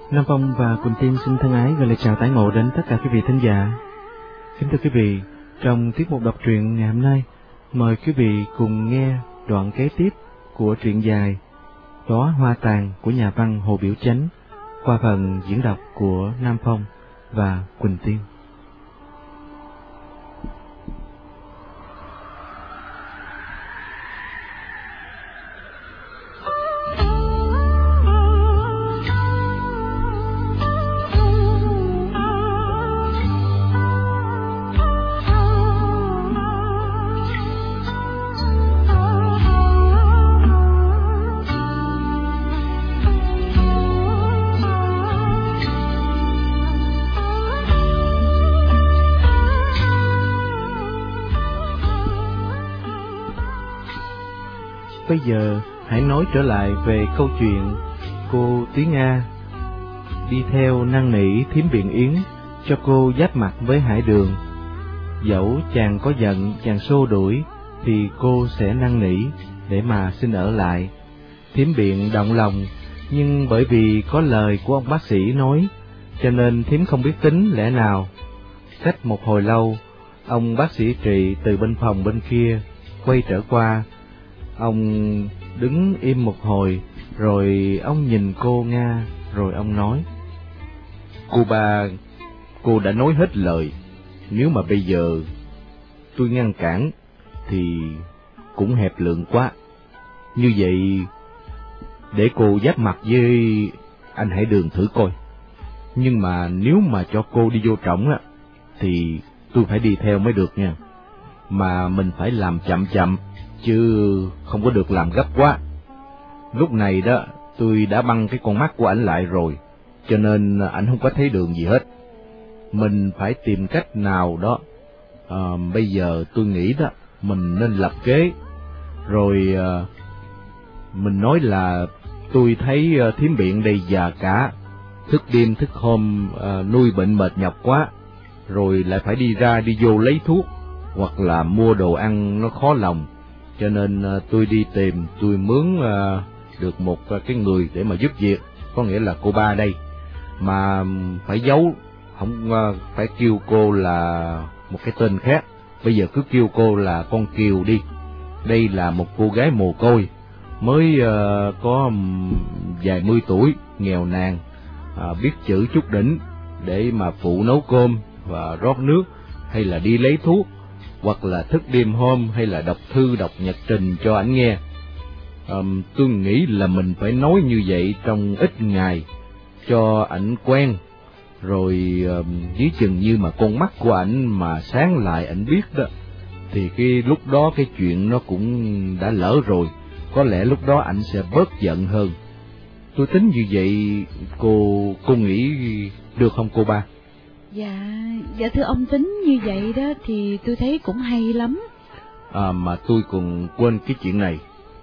Nam Phong và Quỳnh Tiên xin thân ái gửi lời chào tái ngộ đến tất cả quý vị thính giả. Kính thưa quý vị, trong tiết mục đọc truyện ngày hôm nay, mời quý vị cùng nghe đoạn kế tiếp của truyện dài Đóa Hoa Tàn của nhà văn Hồ Biểu Chánh qua phần diễn đọc của Nam Phong và Quỳnh Tiên. Bây giờ hãy nói trở lại về câu chuyện cô Tí Nga đi theo năn nỉ thím Biện Yến cho cô giáp mặt với Hải Đường. Dẫu chàng có giận, chàng xô đuổi thì cô sẽ năn nỉ để mà xin ở lại. Thím Biện động lòng, nhưng bởi vì có lời của ông bác sĩ nói cho nên thím không biết tính lẽ nào. Cách một hồi lâu, ông bác sĩ Trị từ bên phòng bên kia quay trở qua. Ông đứng im một hồi, rồi ông nhìn cô Nga, rồi ông nói: Cô ba, cô đã nói hết lời. Nếu mà bây giờ tôi ngăn cản thì cũng hẹp lượng quá. Như vậy, để cô giáp mặt với anh Hải Đường thử coi. Nhưng mà nếu mà cho cô đi vô trỏng á, thì tôi phải đi theo mới được nha. Mà mình phải làm chậm chậm, chứ không có được làm gấp quá. Lúc này đó, tôi đã băng cái con mắt của ảnh lại rồi, cho nên ảnh không có thấy đường gì hết. Mình phải tìm cách nào đó. Bây giờ tôi nghĩ đó, mình nên lập kế. Rồi mình nói là tôi thấy thím Biện đây già cả, thức đêm thức hôm, nuôi bệnh mệt nhọc quá, rồi lại phải đi ra đi vô lấy thuốc, hoặc là mua đồ ăn nó khó lòng. Cho nên tôi đi tìm, tôi mướn được một cái người để mà giúp việc, có nghĩa là cô ba đây. Mà phải giấu, không phải kêu cô là một cái tên khác. Bây giờ cứ kêu cô là con Kiều đi. Đây là một cô gái mồ côi, mới có vài mươi tuổi, nghèo nàn, biết chữ chút đỉnh để mà phụ nấu cơm và rót nước, hay là đi lấy thuốc, hoặc là thức đêm hôm, hay là đọc thư đọc nhật trình cho ảnh nghe. Tôi nghĩ là mình phải nói như vậy trong ít ngày cho ảnh quen, rồi dưới chừng như mà con mắt của ảnh mà sáng lại, ảnh biết đó, thì cái lúc đó cái chuyện nó cũng đã lỡ rồi. Có lẽ lúc đó ảnh sẽ bớt giận hơn. Tôi tính như vậy, cô nghĩ được không cô ba? Dạ thưa ông, tính như vậy đó thì tôi thấy cũng hay lắm. Mà tôi còn quên cái chuyện này.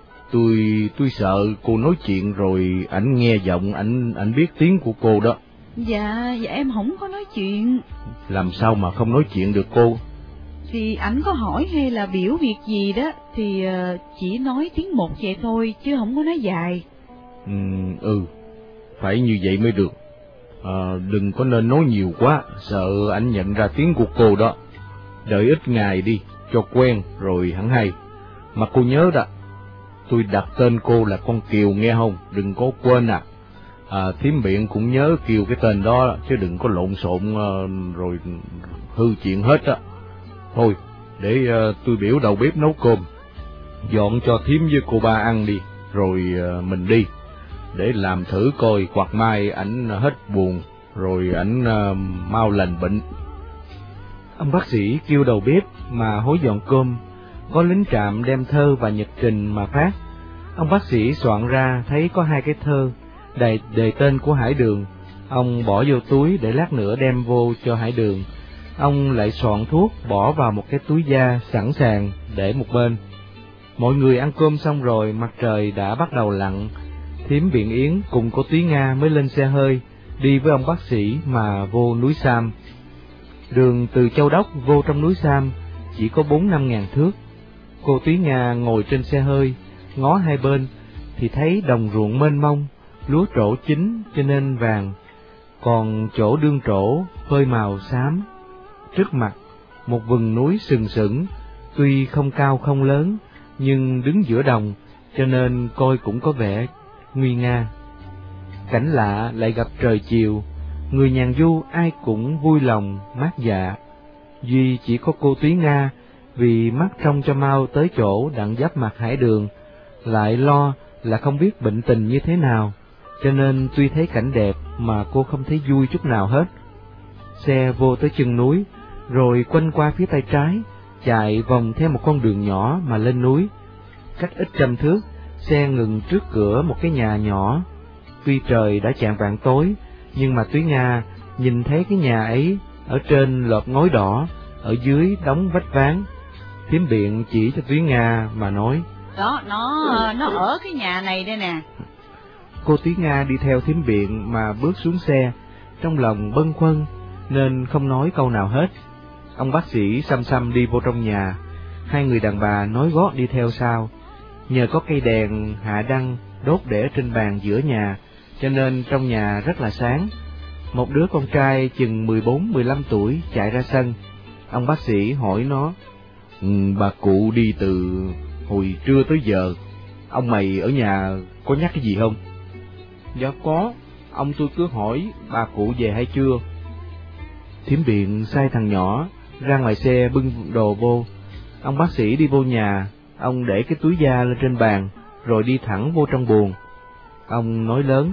Tôi sợ cô nói chuyện rồi ảnh nghe giọng, ảnh biết tiếng của cô đó. Dạ em không có nói chuyện. Làm sao mà không nói chuyện được cô? Thì ảnh có hỏi hay là biểu việc gì đó thì chỉ nói tiếng một vậy thôi, chứ không có nói dài. Phải như vậy mới được. Đừng có nên nói nhiều quá, sợ ảnh nhận ra tiếng của cô đó. Đợi ít ngày đi, cho quen rồi hẳn hay. Mà cô nhớ đó, tôi đặt tên cô là con Kiều nghe không, đừng có quên à. Thím Biện cũng nhớ Kiều cái tên đó, chứ đừng có lộn xộn rồi hư chuyện hết á. Thôi, để tôi biểu đầu bếp nấu cơm, dọn cho thím với cô ba ăn đi, rồi mình đi, để làm thử coi, hoặc mai ảnh hết buồn, rồi ảnh mau lành bệnh. Ông bác sĩ kêu đầu bếp mà hối dọn cơm. Có lính trạm đem thơ và nhật trình mà phát. Ông bác sĩ soạn ra thấy có 2 cái thơ đề tên của Hải Đường. Ông bỏ vô túi để lát nữa đem vô cho Hải Đường. Ông lại soạn thuốc bỏ vào một cái túi da sẵn sàng để một bên. Mọi người ăn cơm xong rồi, mặt trời đã bắt đầu lặn. Thím Biện Yến cùng cô Tí Nga mới lên xe hơi đi với ông bác sĩ mà vô núi Sam. Đường từ Châu Đốc vô trong núi Sam chỉ có 4-5 ngàn thước. Cô Tí Nga ngồi trên xe hơi, ngó hai bên thì thấy đồng ruộng mênh mông, lúa trổ chín cho nên vàng, còn chỗ đương trổ phơi màu xám. Trước mặt một vừng núi sừng sững, tuy không cao không lớn, nhưng đứng giữa đồng, cho nên coi cũng có vẻ nguy nga. Cảnh lạ lại gặp trời chiều, người nhàn du ai cũng vui lòng mát dạ. Duy chỉ có cô Túy Nga, vì mắt trông cho mau tới chỗ đặng giáp mặt Hải Đường, lại lo là không biết bệnh tình như thế nào, cho nên tuy thấy cảnh đẹp mà cô không thấy vui chút nào hết. Xe vô tới chân núi, rồi quanh qua phía tay trái, chạy vòng theo một con đường nhỏ mà lên núi. Cách ít trăm thước, xe ngừng trước cửa một cái nhà nhỏ. Tuy trời đã chạng vạng tối, nhưng mà Túy Nga nhìn thấy cái nhà ấy, ở trên lợp ngói đỏ, ở dưới đóng vách ván. Thím Biện chỉ cho Túy Nga mà nói: Đó, nó ở cái nhà này đây nè. Cô Túy Nga đi theo thím Biện mà bước xuống xe, trong lòng bâng khuâng nên không nói câu nào hết. Ông bác sĩ xăm xăm đi vô trong nhà, hai người đàn bà nói gót đi theo sau. Nhờ có cây đèn hạ đăng đốt để trên bàn giữa nhà, cho nên trong nhà rất là sáng. Một đứa con trai chừng 14-15 tuổi chạy ra sân. Ông bác sĩ hỏi nó: Bà cụ đi từ hồi trưa tới giờ, ông mày ở nhà có nhắc cái gì không? Dạ có, ông tôi cứ hỏi bà cụ về hay chưa. Thím Biện sai thằng nhỏ ra ngoài xe bưng đồ vô. Ông bác sĩ đi vô nhà, ông để cái túi da lên trên bàn, rồi đi thẳng vô trong buồng. Ông nói lớn: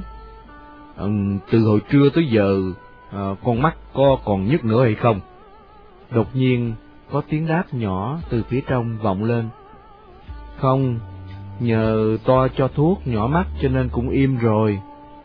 Từ hồi trưa tới giờ, con mắt có còn nhức nữa hay không? Đột nhiên có tiếng đáp nhỏ từ phía trong vọng lên: Không, nhờ to cho thuốc nhỏ mắt cho nên cũng im rồi.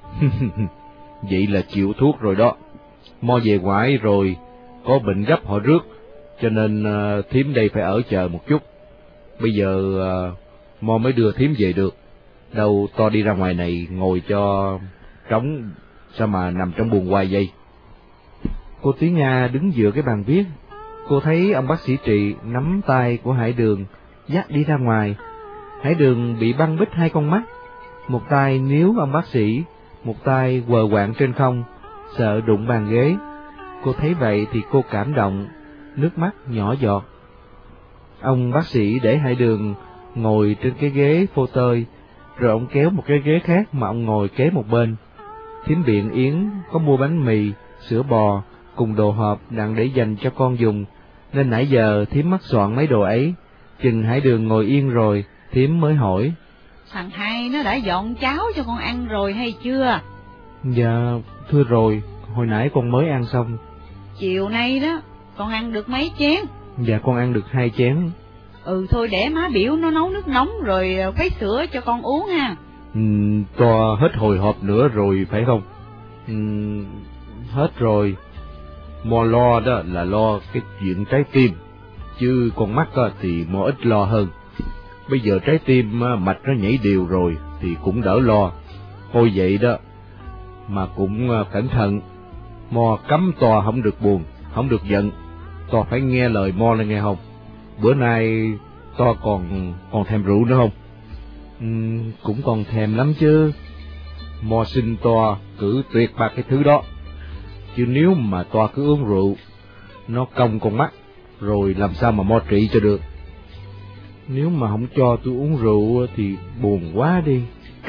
Vậy là chịu thuốc rồi đó. Mo về ngoại rồi, có bệnh gấp họ rước, cho nên thím đây phải ở chờ một chút. Bây giờ Mo mới đưa thím về được. Đâu to đi ra ngoài này ngồi cho trống, sao mà nằm trong buồng hoài vậy? Cô Túy Nga đứng dựa cái bàn viết. Cô thấy ông bác sĩ Trị nắm tay của Hải Đường dắt đi ra ngoài. Hải Đường bị băng bít hai con mắt, một tay níu ông bác sĩ, một tay quờ quạng trên không, sợ đụng bàn ghế. Cô thấy vậy thì cô cảm động, nước mắt nhỏ giọt. Ông bác sĩ để Hải Đường ngồi trên cái ghế phô tơi, rồi ông kéo một cái ghế khác mà ông ngồi kế một bên. Thím Biện Yến có mua bánh mì, sữa bò cùng đồ hộp đặng để dành cho con dùng, nên nãy giờ thím mắc soạn mấy đồ ấy. Chừng Hải Đường ngồi yên rồi, thím mới hỏi: Thằng Hai nó đã dọn cháo cho con ăn rồi hay chưa? Dạ, thưa rồi, hồi nãy con mới ăn xong. Chiều nay đó, con ăn được mấy chén? Dạ, con ăn được 2 chén. Thôi để má biểu nó nấu nước nóng rồi khuấy sữa cho con uống ha. To hết hồi hộp nữa rồi phải không? Hết rồi. Mo lo đó là lo cái chuyện trái tim, chứ con mắt thì Mo ít lo hơn. Bây giờ trái tim mạch nó nhảy đều rồi thì cũng đỡ lo. Thôi vậy đó, mà cũng cẩn thận. Mo cấm to không được buồn, không được giận. To phải nghe lời Mo lên nghe không? Bữa nay to còn thèm rượu nữa không? Cũng còn thèm lắm chứ. Mo xin to cử tuyệt ba cái thứ đó. Chứ nếu mà to cứ uống rượu, nó cong con mắt, rồi làm sao mà Mo trị cho được. Nếu mà không cho tôi uống rượu thì buồn quá đi.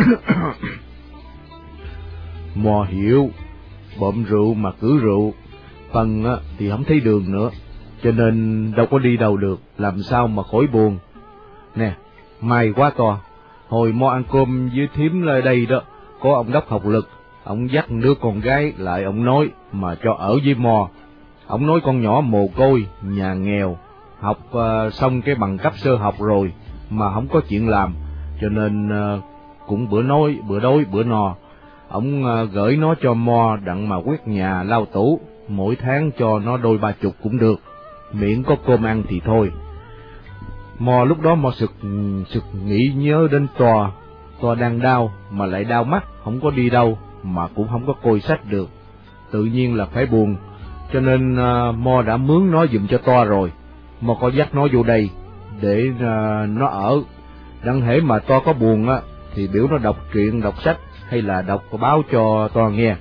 Mo hiểu, bộm rượu mà cứ rượu, phần thì không thấy đường nữa, cho nên đâu có đi đâu được, làm sao mà khỏi buồn. Nè, may quá to, hồi Mo ăn cơm với thím lên đây đó, có ông Đốc Học Lực, ông dắt đứa con gái lại, ông nói mà cho ở với Mo. Ông nói con nhỏ mồ côi, nhà nghèo, học xong cái bằng cấp sơ học rồi mà không có chuyện làm, cho nên cũng bữa nói bữa đói bữa no. Ông gửi nó cho Mo đặng mà quét nhà lau tủ, mỗi tháng cho nó đôi 30 cũng được, miễn có cơm ăn thì thôi. Mo lúc đó Mo sực nghĩ nhớ đến To đang đau mà lại đau mắt, không có đi đâu mà cũng không có coi sách được, tự nhiên là phải buồn, cho nên Mo đã mướn nó giùm cho To rồi. Mo có dắt nó vô đây để nó ở, đặng hễ mà To có buồn thì biểu nó đọc truyện, đọc sách hay là đọc báo cho To nghe.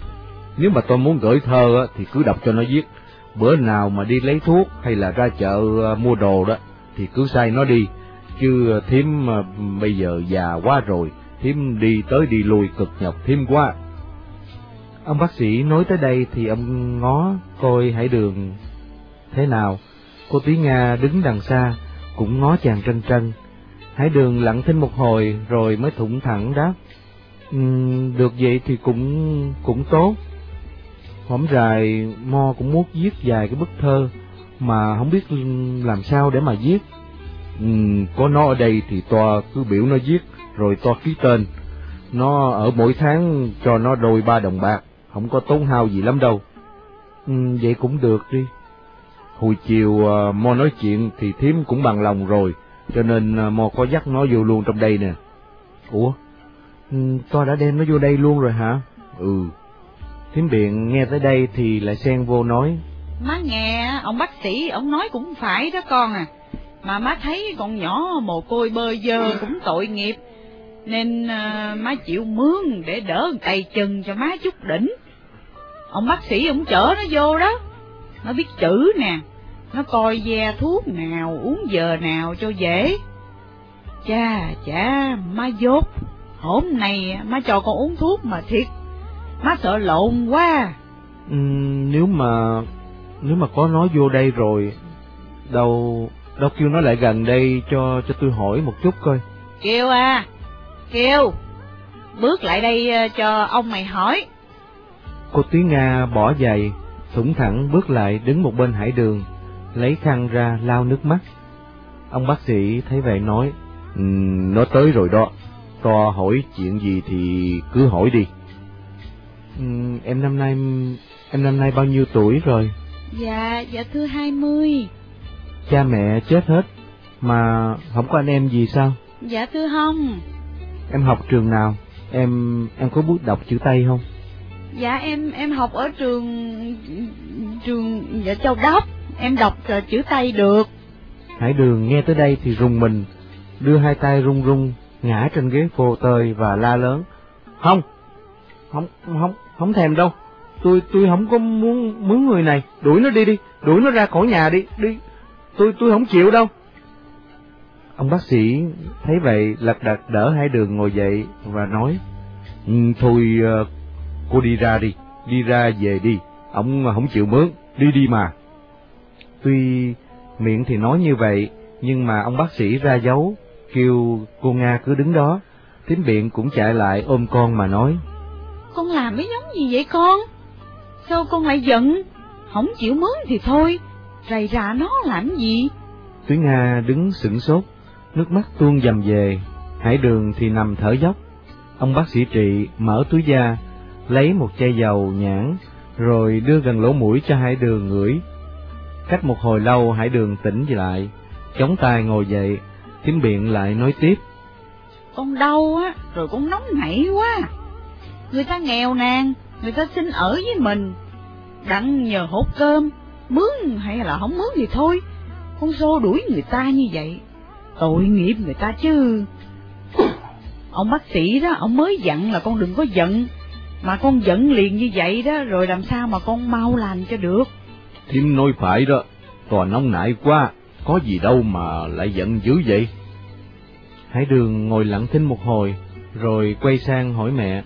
Nếu mà tôi muốn gửi thơ thì cứ đọc cho nó viết. Bữa nào mà đi lấy thuốc hay là ra chợ mua đồ đó thì cứ sai nó đi. Chứ thím bây giờ già quá rồi, thím đi tới đi lui cực nhọc thím quá. Ông bác sĩ nói tới đây thì ông ngó coi Hải Đường thế nào. Cô Tí Nga đứng đằng xa cũng ngó chàng trân trân. Hải Đường lặng thinh một hồi rồi mới thủng thẳng đáp: được vậy thì cũng tốt. Hổm rày Mo cũng muốn viết vài cái bức thơ mà không biết làm sao để mà viết. Có nó ở đây thì toa cứ biểu nó viết rồi toa ký tên. Nó ở mỗi tháng cho nó đôi 3 đồng bạc, không có tốn hao gì lắm đâu. Vậy cũng được đi. Hồi chiều Mo nói chuyện thì thím cũng bằng lòng rồi, cho nên Mo có dắt nó vô luôn trong đây nè. Ủa, toa đã đem nó vô đây luôn rồi hả? Ừ. Thím Biện nghe tới đây thì lại xen vô nói: Má nghe ông bác sĩ ông nói cũng phải đó con à. Mà má thấy con nhỏ mồ côi bơ vơ cũng tội nghiệp, nên má chịu mướn để đỡ tay chân cho má chút đỉnh. Ông bác sĩ ông chở nó vô đó, nó biết chữ nè, nó coi ve thuốc nào uống giờ nào cho dễ. Chà má dốt, hôm nay má cho con uống thuốc mà thiệt má sợ lộn quá. Nếu mà có nó vô đây rồi, đâu kêu nó lại gần đây cho tôi hỏi một chút coi. Kiều, bước lại đây cho ông mày hỏi. Cô Tí Nga bỏ giày, thủng thẳng bước lại đứng một bên Hải Đường, lấy khăn ra lau nước mắt. Ông bác sĩ thấy vậy nói: nó tới rồi đó, to hỏi chuyện gì thì cứ hỏi đi. Em năm nay bao nhiêu tuổi rồi? Dạ thưa 20. Cha mẹ chết hết mà không có anh em gì sao? Dạ thưa không. Em học trường nào? Em có biết đọc chữ Tây không? Dạ em học ở trường dạ Châu Đốc, em đọc chữ Tây được. Hải Đường nghe tới đây thì rùng mình, đưa hai tay run run ngã trên ghế phô tơi và la lớn: Không thèm đâu, tôi không có muốn mướn người này, đuổi nó đi, đuổi nó ra khỏi nhà đi, tôi không chịu đâu. Ông bác sĩ thấy vậy lật đật đỡ Hải Đường ngồi dậy và nói: Thôi cô đi ra về đi, ông không chịu mướn, đi mà. Tuy miệng thì nói như vậy, nhưng mà ông bác sĩ ra dấu, kêu cô Nga cứ đứng đó. Thím Biện cũng chạy lại ôm con mà nói: Con làm cái giống gì vậy con? Sao con lại giận? Không chịu mướn thì thôi, rầy rà nó làm gì? Túy Nga đứng sửng sốt, nước mắt tuôn dầm về. Hải Đường thì nằm thở dốc. Ông bác sĩ Trị mở túi da, lấy một chai dầu nhãn, rồi đưa gần lỗ mũi cho Hải Đường ngửi. Cách một hồi lâu Hải Đường tỉnh lại, chống tay ngồi dậy. Thím Biện lại nói tiếp: Con đau á, rồi con nóng nảy quá. Người ta nghèo nàn, người ta xin ở với mình, đặng nhờ hốt cơm, mướn hay là không mướn thì thôi, con xô đuổi người ta như vậy, tội nghiệp người ta chứ. Ông bác sĩ đó, ông mới dặn là con đừng có giận, mà con giận liền như vậy đó, rồi làm sao mà con mau lành cho được. Thím nói phải đó, toàn nóng nảy quá, có gì đâu mà lại giận dữ vậy. Hải Đường ngồi lặng thinh một hồi, rồi quay sang hỏi mẹ: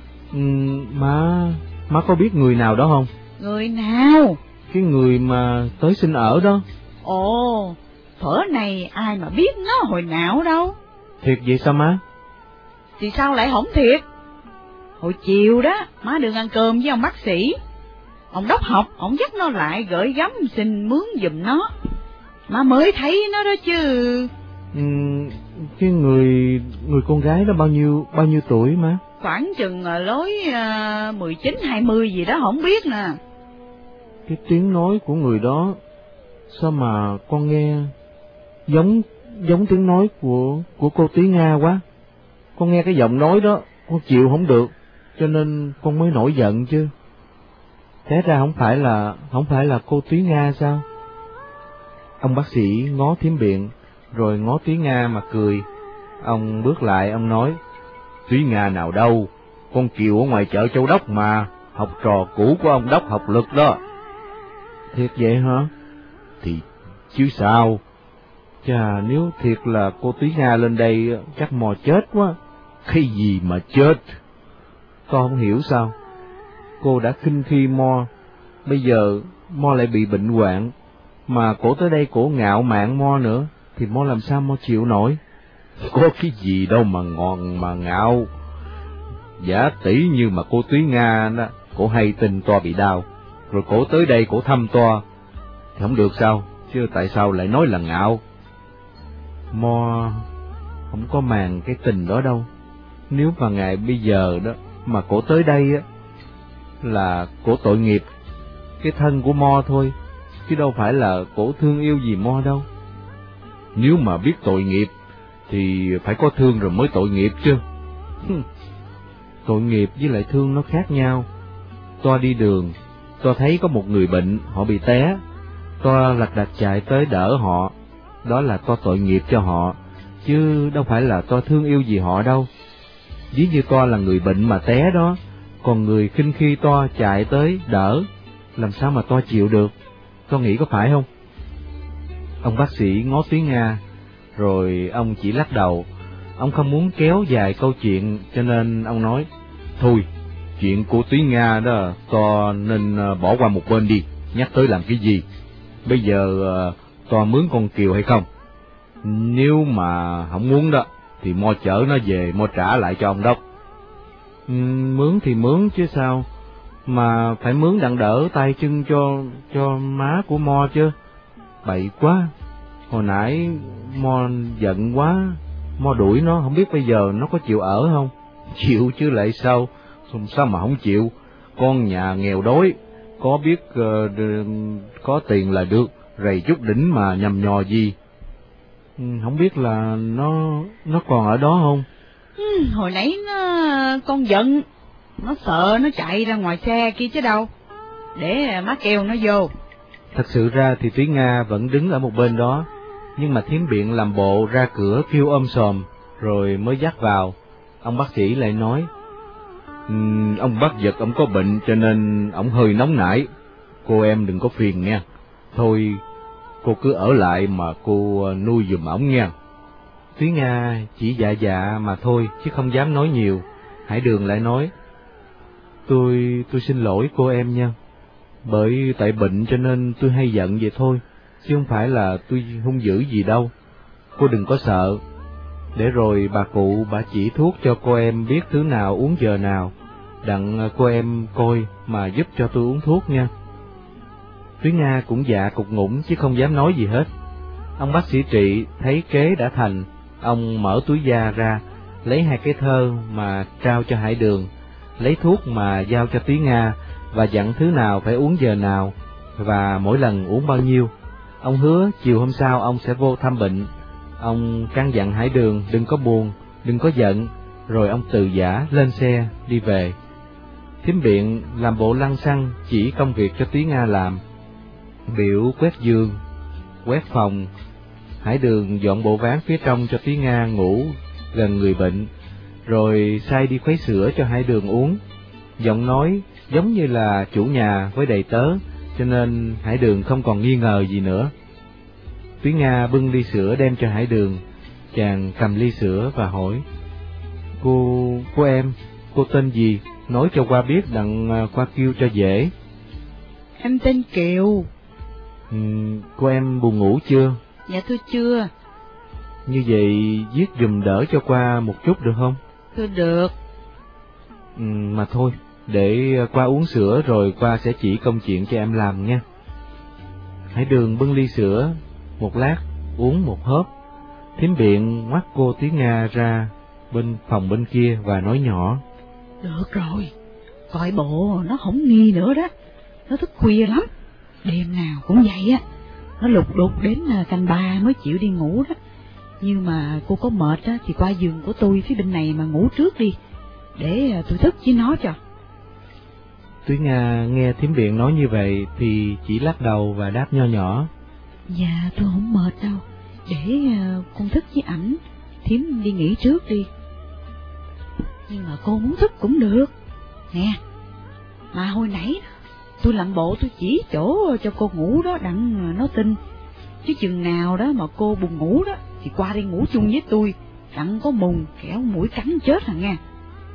Má có biết người nào đó không? Người nào? Cái người mà tới xin ở đó. Ồ, thuở này ai mà biết nó hồi nào đâu. Thiệt vậy sao má? Thì sao lại không thiệt? Hồi chiều đó, má được ăn cơm với ông bác sĩ. Ông đốc học, ông dắt nó lại gửi gắm xin mướn giùm nó. Má mới thấy nó đó chứ. Cái người con gái đó bao nhiêu tuổi má? Khoảng chừng lối 19-20 gì đó không biết nè. Cái tiếng nói của người đó sao mà con nghe giống tiếng nói của cô Tí Nga quá. Con nghe cái giọng nói đó, con chịu không được, cho nên con mới nổi giận chứ. Té ra không phải là cô Tí Nga sao? Ông bác sĩ ngó Thím Biện, rồi ngó Tí Nga mà cười. Ông bước lại, ông nói: Tí Nga nào đâu, con Kiều ở ngoài chợ Châu Đốc mà, học trò cũ của ông Đốc học Lực đó. Thiệt vậy hả? Thì chứ sao? Chà, nếu thiệt là cô Túy Nga lên đây chắc Mo chết quá. Cái gì mà chết? Con không hiểu sao. Cô đã khinh khi Mo, bây giờ Mo lại bị bệnh hoạn, mà cổ tới đây cổ ngạo mạn Mo nữa, thì Mo làm sao Mo chịu nổi? Có cái gì đâu mà ngon mà ngạo. Giả tỷ như mà cô Túy Nga đó, cổ hay tin toa bị đau, rồi cổ tới đây cổ thăm toa, thì không được sao? Chứ tại sao lại nói là ngạo? Mo không có màng cái tình đó đâu. Nếu mà ngày bây giờ đó mà cổ tới đây á, là cổ tội nghiệp cái thân của Mo thôi, chứ đâu phải là cổ thương yêu gì Mo đâu. Nếu mà biết tội nghiệp thì phải có thương rồi mới tội nghiệp chứ. Tội nghiệp với lại thương nó khác nhau. Toa đi đường, Toa thấy có một người bệnh, họ bị té, Toa lật đật chạy tới đỡ họ, đó là Toa tội nghiệp cho họ, chứ đâu phải là Toa thương yêu gì họ đâu. Ví như Toa là người bệnh mà té đó, còn người khinh khi Toa chạy tới đỡ, làm sao mà Toa chịu được? Toa nghĩ có phải không? Ông bác sĩ ngó Túy Nga, rồi ông chỉ lắc đầu. Ông không muốn kéo dài câu chuyện, cho nên ông nói: Thôi, chuyện của Túy Nga đó Toa nên bỏ qua một bên đi, nhắc tới làm cái gì? Bây giờ Toa mướn con Kiều hay không? Nếu mà không muốn đó, thì Mo chở nó về, Mo trả lại cho ông Đốc. Mướn thì mướn chứ sao, mà phải mướn đặng đỡ tay chân cho má của Mo chứ. Bậy quá, hồi nãy Mo giận quá, Mo đuổi nó, không biết bây giờ nó có chịu ở không? Chịu chứ lại sao, sao mà không chịu? Con nhà nghèo đói, có biết có tiền là được, rầy chút đỉnh mà nhầm nhò gì. Không biết là nó còn ở đó không? Hồi nãy con giận, nó sợ nó chạy ra ngoài xe kia chứ đâu, để má kêu nó vô. Thật sự ra thì Túy Nga vẫn đứng ở một bên đó, nhưng mà thím Biện làm bộ ra cửa kêu sòm, rồi mới dắt vào. Ông bác sĩ lại nói: ông bác Vật ông có bệnh cho nên ông hơi nóng nảy, cô em đừng có phiền nha. Thôi, cô cứ ở lại mà cô nuôi giùm ổng nha. Túy Nga chỉ dạ mà thôi, chứ không dám nói nhiều. Hải Đường lại nói: Tôi xin lỗi cô em nha, bởi tại bệnh cho nên tôi hay giận vậy thôi, chứ không phải là tôi hung dữ gì đâu. Cô đừng có sợ, để rồi bà cụ bà chỉ thuốc cho cô em biết thứ nào uống giờ nào, đặng cô em coi mà giúp cho tôi uống thuốc nha. Túy Nga cũng dạ cục ngủng chứ không dám nói gì hết. Ông bác sĩ Trị thấy kế đã thành, ông mở túi da ra, lấy 2 cái thơ mà trao cho Hải Đường, lấy thuốc mà giao cho Túy Nga, và dặn thứ nào phải uống giờ nào, và mỗi lần uống bao nhiêu. Ông hứa chiều hôm sau ông sẽ vô thăm bệnh. Ông căn dặn Hải Đường đừng có buồn, đừng có giận, rồi ông từ giã lên xe đi về. Thím Biện làm bộ lăng xăng chỉ công việc cho Túy Nga làm, biểu quét giường, quét phòng. Hải Đường dọn bộ ván phía trong cho Túy Nga ngủ gần người bệnh, rồi sai đi khuấy sữa cho Hải Đường uống. Giọng nói giống như là chủ nhà với đầy tớ, cho nên Hải Đường không còn nghi ngờ gì nữa. Túy Nga bưng ly sữa đem cho Hải Đường, chàng cầm ly sữa và hỏi: Cô em, cô tên gì? Nói cho qua biết đặng qua kêu cho dễ. Em tên Kiều. Cô em buồn ngủ chưa? Dạ thưa chưa. Như vậy viết giùm đỡ cho qua một chút được không? Thưa được. Mà thôi, để qua uống sữa rồi qua sẽ chỉ công chuyện cho em làm nha. Hải Đường bưng ly sữa, một lát uống một hớp. Thím Biện ngoắt cô Túy Nga ra bên phòng bên kia và nói nhỏ: Được rồi, coi bộ nó không nghi nữa đó, nó thức khuya lắm, đêm nào cũng vậy á, nó lục đục đến canh 3 mới chịu đi ngủ đó. Nhưng mà cô có mệt á thì qua giường của tôi phía bên này mà ngủ trước đi, để tôi thức với nó cho. Túy Nga nghe thím Biện nói như vậy thì chỉ lắc đầu và đáp nho nhỏ: Dạ tôi không mệt đâu, để con thức với ảnh, thím đi nghỉ trước đi. Nhưng mà cô muốn thức cũng được nè. Mà hồi nãy tôi làm bộ tôi chỉ chỗ cho cô ngủ đó đặng nó tin, chứ chừng nào đó mà cô buồn ngủ đó thì qua đây ngủ chung với tôi, đặng có mùng kẻo mũi cắn chết à nghe.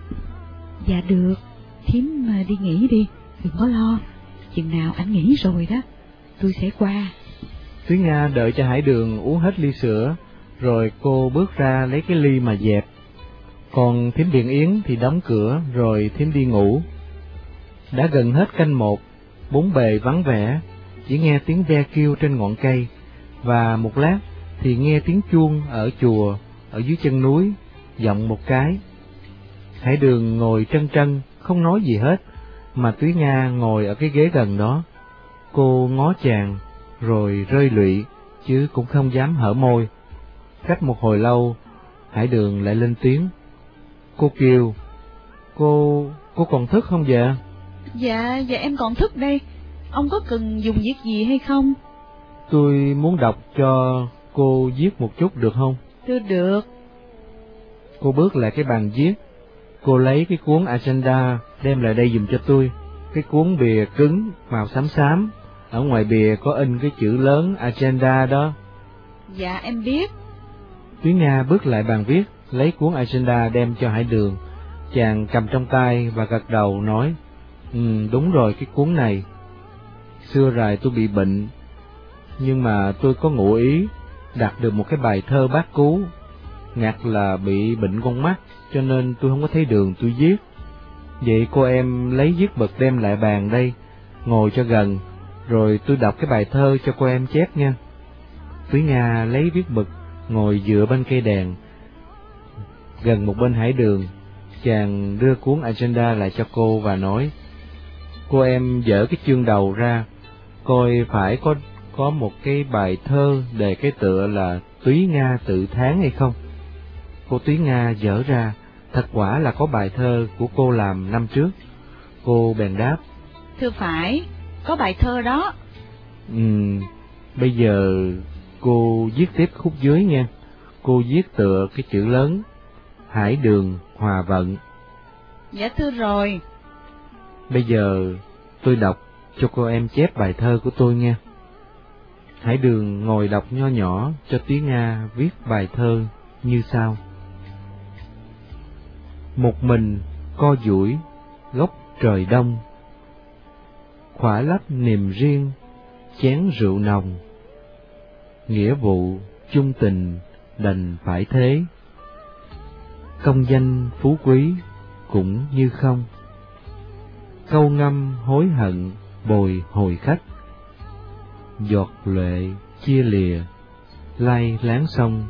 Dạ được, thím đi nghỉ đi, đừng có lo, chừng nào anh nghỉ rồi đó tôi sẽ qua. Thúy Nga đợi cho Hải Đường uống hết ly sữa, rồi cô bước ra lấy cái ly mà dẹp. Còn thím Biện Yến thì đóng cửa rồi thím đi ngủ. Đã gần hết canh 1, bốn bề vắng vẻ, chỉ nghe tiếng ve kêu trên ngọn cây, và một lát thì nghe tiếng chuông ở chùa ở dưới chân núi vọng một cái. Hải Đường ngồi trân trân không nói gì hết, mà Thúy Nga ngồi ở cái ghế gần đó. Cô ngó chàng rồi rơi lụy, chứ cũng không dám hở môi. Cách một hồi lâu, Hải Đường lại lên tiếng. Cô Kiều, cô còn thức không vậy? Dạ em còn thức đây. Ông có cần dùng việc gì hay không? Tôi muốn đọc cho cô viết một chút được không? Thưa được. Cô bước lại cái bàn viết. Cô lấy cái cuốn agenda đem lại đây giùm cho tôi. Cái cuốn bìa cứng màu xám xám, ở ngoài bìa có in cái chữ lớn agenda đó. Dạ em biết. Thúy Nga bước lại bàn viết, lấy cuốn agenda đem cho Hải Đường. Chàng cầm trong tay và gật đầu nói, đúng rồi, cái cuốn này. Xưa rày tôi bị bệnh, nhưng mà tôi có ngụ ý đặt được một cái bài thơ bác cứu. Ngặt là bị bệnh con mắt, cho nên tôi không có thấy đường tôi viết. Vậy cô em lấy viết mực đem lại bàn đây, ngồi cho gần, rồi tôi đọc cái bài thơ cho cô em chép nha. Thúy Nga lấy viết mực, ngồi dựa bên cây đèn, gần một bên Hải Đường. Chàng đưa cuốn agenda lại cho cô và nói, cô em dở cái chương đầu ra, coi phải có một cái bài thơ đề cái tựa là Thúy Nga tự tháng hay không. Cô Thúy Nga dở ra, thật quả là có bài thơ của cô làm năm trước. Cô bèn đáp, thưa phải, có bài thơ đó. Bây giờ cô viết tiếp khúc dưới nha. Cô viết tựa cái chữ lớn, Hải Đường hòa vận. Dạ thưa rồi. Bây giờ tôi đọc cho cô em chép bài thơ của tôi nha. Hải Đường ngồi đọc nho nhỏ cho Thúy Nga viết bài thơ như sau. Một mình co duỗi góc trời đông, khỏa lấp niềm riêng chén rượu nồng. Nghĩa vụ chung tình đành phải thế, công danh phú quý cũng như không. Câu ngâm hối hận bồi hồi khách, giọt lệ chia lìa lai láng sông.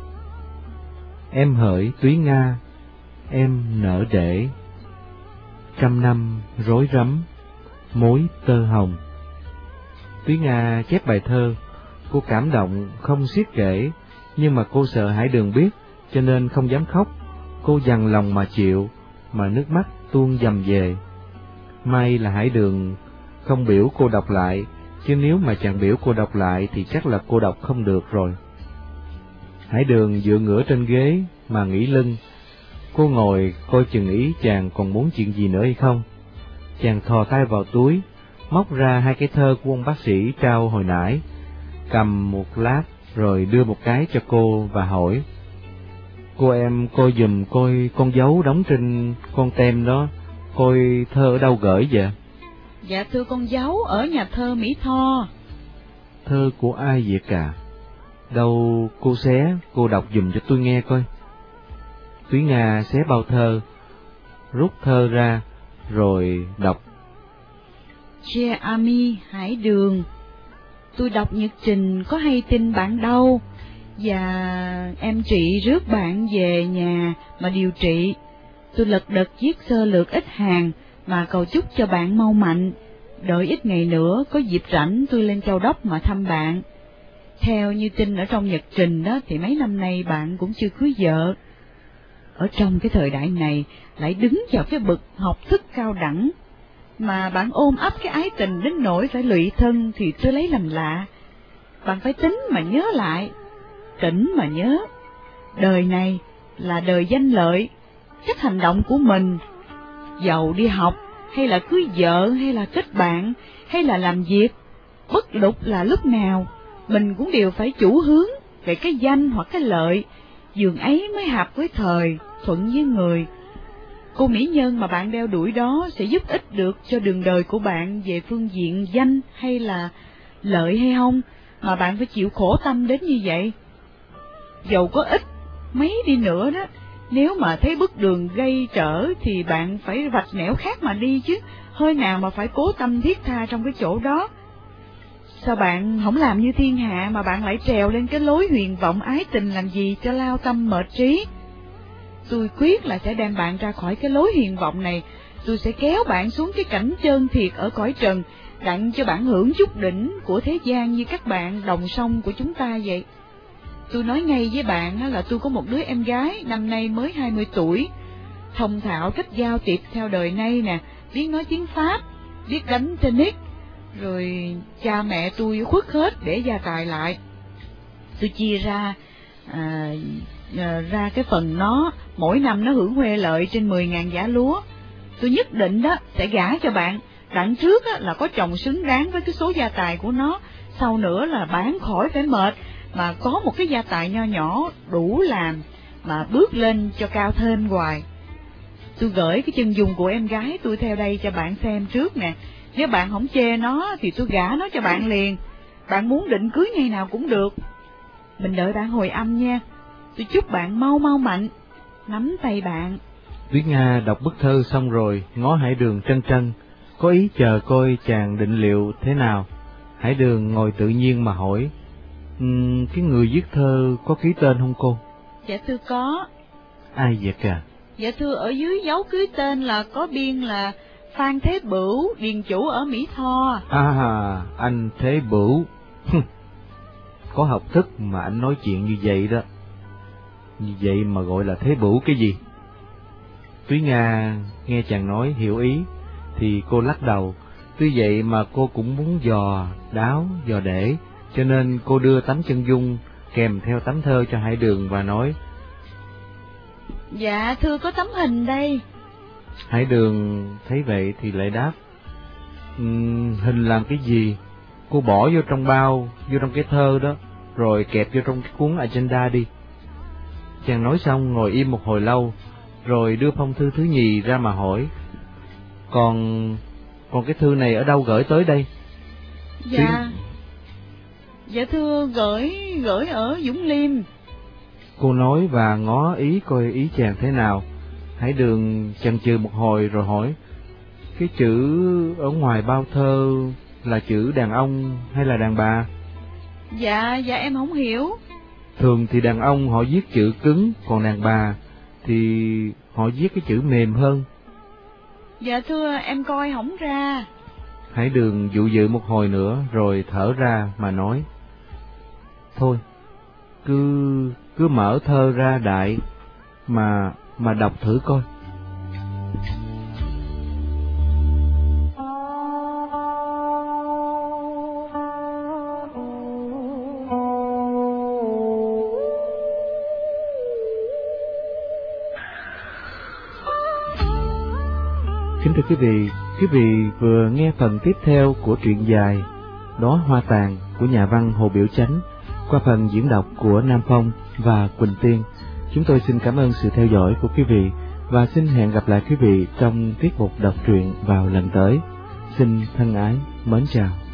Em hỡi Thúy Nga, em nở để, trăm năm rối rắm mối tơ hồng. Thúy Nga chép bài thơ, cô cảm động không xiết kể, nhưng mà cô sợ Hải Đường biết, cho nên không dám khóc. Cô dằn lòng mà chịu, mà nước mắt tuôn dầm về. May là Hải Đường không biểu cô đọc lại, chứ nếu mà chàng biểu cô đọc lại thì chắc là cô đọc không được rồi. Hải Đường dựa ngửa trên ghế mà nghỉ lưng. Cô ngồi coi chừng ý chàng còn muốn chuyện gì nữa hay không. Chàng thò tay vào túi, móc ra hai cái thơ của ông bác sĩ trao hồi nãy, cầm một lát rồi đưa một cái cho cô và hỏi, cô em coi giùm coi con dấu đóng trên con tem đó, coi thơ ở đâu gửi vậy? Dạ thưa con dấu ở nhà thơ Mỹ Tho. Thơ của ai vậy cả? Đâu cô xé, cô đọc giùm cho tôi nghe coi. Thúy Nga xé bao thơ, rút thơ ra, rồi đọc. Cher ami Hải Đường, tôi đọc nhật trình có hay tin bạn đâu, và em trị rước bạn về nhà mà điều trị. Tôi lật đật viết sơ lược ít hàng mà cầu chúc cho bạn mau mạnh. Đợi ít ngày nữa có dịp rảnh tôi lên Châu Đốc mà thăm bạn. Theo như tin ở trong nhật trình đó thì mấy năm nay bạn cũng chưa cưới vợ. Ở trong cái thời đại này lại đứng vào cái bậc học thức cao đẳng, mà bạn ôm ấp cái ái tình đến nỗi phải lụy thân thì tôi lấy làm lạ. Bạn phải tính mà nhớ lại, tỉnh mà nhớ. Đời này là đời danh lợi, cách hành động của mình, giàu đi học hay là cưới vợ, hay là kết bạn, hay là làm việc, bất lục là lúc nào, mình cũng đều phải chủ hướng về cái danh hoặc cái lợi, dường ấy mới hợp với thời, thuận với người. Cô mỹ nhân mà bạn đeo đuổi đó sẽ giúp ích được cho đường đời của bạn về phương diện danh hay là lợi hay không, mà bạn phải chịu khổ tâm đến như vậy. Dầu có ích mấy đi nữa đó, nếu mà thấy bước đường gây trở thì bạn phải vạch nẻo khác mà đi chứ, hơi nào mà phải cố tâm thiết tha trong cái chỗ đó. Sao bạn không làm như thiên hạ mà bạn lại trèo lên cái lối huyền vọng ái tình làm gì cho lao tâm mệt trí? Tôi quyết là sẽ đem bạn ra khỏi cái lối huyền vọng này, tôi sẽ kéo bạn xuống cái cảnh chân thiệt ở cõi trần, đặng cho bạn hưởng chút đỉnh của thế gian như các bạn đồng sông của chúng ta vậy. Tôi nói ngay với bạn là tôi có một đứa em gái năm nay mới 20 tuổi, thông thạo cách giao tiếp theo đời nay nè, biết nói tiếng Pháp, biết đánh tennis, rồi cha mẹ tôi khuất hết để gia tài lại. Tôi chia ra cái phần nó, mỗi năm nó hưởng huê lợi trên 10.000 giã lúa. Tôi nhất định đó sẽ gả cho bạn, đặng trước là có chồng xứng đáng với cái số gia tài của nó, sau nữa là bán khỏi phải mệt, mà có một cái gia tài nho nhỏ đủ làm mà bước lên cho cao thêm hoài. Tôi gửi cái chân dung của em gái tôi theo đây cho bạn xem trước nè, nếu bạn không chê nó thì tôi gả nó cho bạn liền, bạn muốn định cưới ngày nào cũng được. Mình đợi bạn hồi âm nha, tôi chúc bạn mau mau mạnh, nắm tay bạn. Tuyết Nga đọc bức thơ xong rồi, ngó Hải Đường trân trân, có ý chờ coi chàng định liệu thế nào. Hải Đường ngồi tự nhiên mà hỏi, cái người viết thơ có ký tên không cô? Dạ thưa có. Ai vậy cả? Dạ thưa ở dưới dấu ký tên là có biên là Phan Thế Bửu, điền chủ ở Mỹ Tho. À, anh Thế Bửu. Có học thức mà anh nói chuyện như vậy đó. Như vậy mà gọi là Thế Bửu cái gì? Thúy Nga nghe chàng nói hiểu ý, thì cô lắc đầu. Tuy vậy mà cô cũng muốn dò đáo, dò để, cho nên cô đưa tấm chân dung kèm theo tấm thơ cho Hải Đường và nói, dạ thưa có tấm hình đây. Hải Đường thấy vậy thì lại đáp, hình làm cái gì? Cô bỏ vô trong bao, vô trong cái thơ đó, rồi kẹp vô trong cái cuốn agenda đi. Chàng nói xong ngồi im một hồi lâu, rồi đưa phong thư thứ nhì ra mà hỏi, còn cái thư này ở đâu gửi tới đây? Dạ thưa gửi ở Dũng Liêm. Cô nói và ngó ý coi ý chàng thế nào. Hải Đường chần chừ một hồi rồi hỏi, cái chữ ở ngoài bao thơ là chữ đàn ông hay là đàn bà? Dạ em không hiểu. Thường thì đàn ông họ viết chữ cứng, còn đàn bà thì họ viết cái chữ mềm hơn. Dạ thưa em coi không ra. Hải Đường dụ dự một hồi nữa rồi thở ra mà nói, thôi cứ mở thơ ra đại mà đọc thử coi. Kính thưa quý vị vừa nghe phần tiếp theo của truyện dài Đóa Hoa Tàn của nhà văn Hồ Biểu Chánh qua phần diễn đọc của Nam Phong và Quỳnh Tiên. Chúng tôi xin cảm ơn sự theo dõi của quý vị và xin hẹn gặp lại quý vị trong tiết mục đọc truyện vào lần tới. Xin thân ái mến chào.